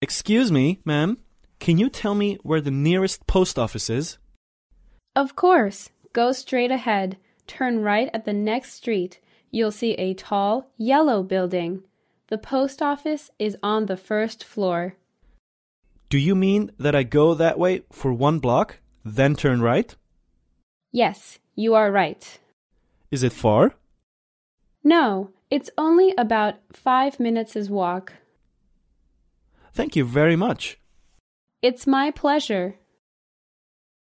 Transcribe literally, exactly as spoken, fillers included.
Excuse me, ma'am. Can you tell me where the nearest post office is? Of course. Go straight ahead. Turn right at the next street. You'll see a tall, yellow building. The post office is on the first floor. Do you mean that I go that way for one block, then turn right? Yes, you are right. Is it far? No, it's only about five minutes' walk. Thank you very much. It's my pleasure.